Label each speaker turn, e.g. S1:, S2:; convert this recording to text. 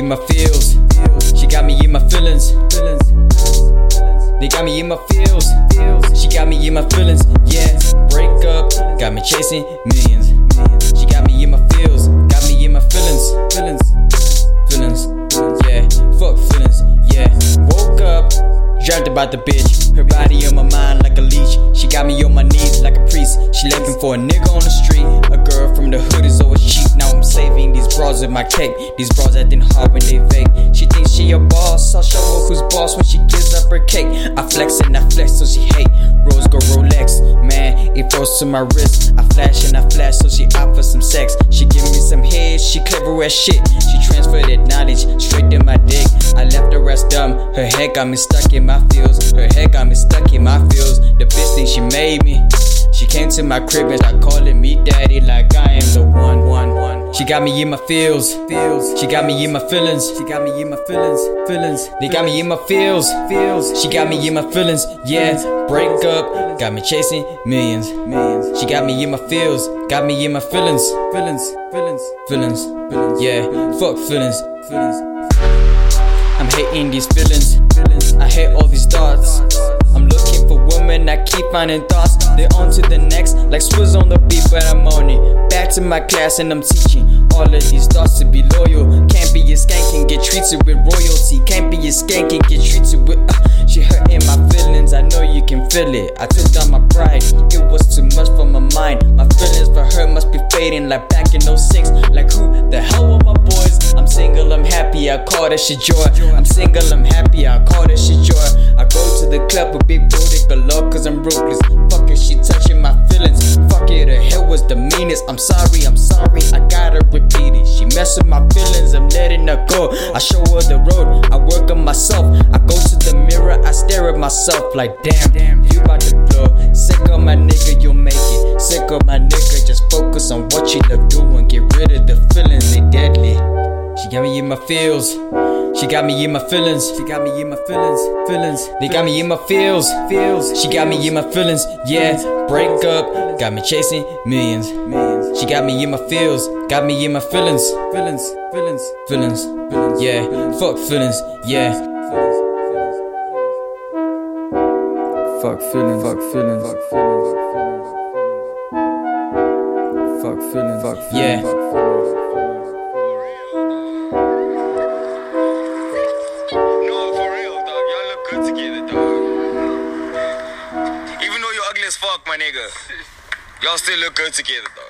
S1: in my feels. She got me in my feelings. They got me in my feels. She got me in my feelings. Yeah, break up, got me chasing millions. She got me in my feels. Got me in my feelings. Yeah, fuck feelings. Yeah, woke up, dreamt about the bitch. Her body on my mind like a leech. She got me on my knees like a priest. She looking for a nigga on the street. A girl from the hood is always cheap. Now I'm saving these bras with my cake. These bras acting hard when they fake. She thinks she a boss. I'll show her who's boss when she gives up her cake. I flex and I flex so she hate. Rose go Rolex, man, it froze to my wrist. I flash and I flash so she out for some sex. She give me some head, she clever as shit. She transferred that knowledge straight to my dick. I left the rest dumb. Her head got me stuck in my feels. Her head got me stuck in my feels. The bitch think she made me. She came to my crib and started calling me daddy like I am the one. She got me in my feels. She got me in my feelings. She got me in my feelings. They got me in my feels. She got me in my feelings. Yeah, break up, got me chasing millions. She got me in my feels. Got me in my feelings. Yeah, fuck feelings. I'm hating these feelings. I hate all these thoughts. I'm looking for women, I keep finding thoughts. They're on to the next, like Swizz on the beat, but I'm on it. Back to my class and I'm teaching all of these thoughts to be loyal. Can't be a skank and get treated with royalty. Can't be a skank and get treated with she hurting my feelings, I know you can feel it. I took down my pride, it was too much for my mind. My feelings for her must be fading like back in 06. Like who the hell are my boys? I'm single, I'm happy, I call that shit joy. I'm single, I'm happy, I call that shit joy. I go to the club with big booty galore cause I'm ruthless. Fuck it, she touching my feelings. Fuck it, her hair was the meanest. I'm sorry, I gotta repeat it. She mess with my feelings, I'm letting her go. I show her the road, I work on myself. I go to the mirror, I stare at myself like damn, you about to blow. Sick of my nigga, you'll make it. Sick of my nigga, just focus on what you love doing. Get rid of the feelings, they deadly. She got me in my feels. She got me in my feelings. She got me in my feelings. They got me in my feels. She got me in my feelings. Yeah, break up, got me chasing millions. She got me in my feels. Got me in my feelings. Yeah, fuck feelings. Yeah. Fuck feelings. Yeah.
S2: Together, dog. Even though you're ugly as fuck, my nigga, y'all still look good together, dog.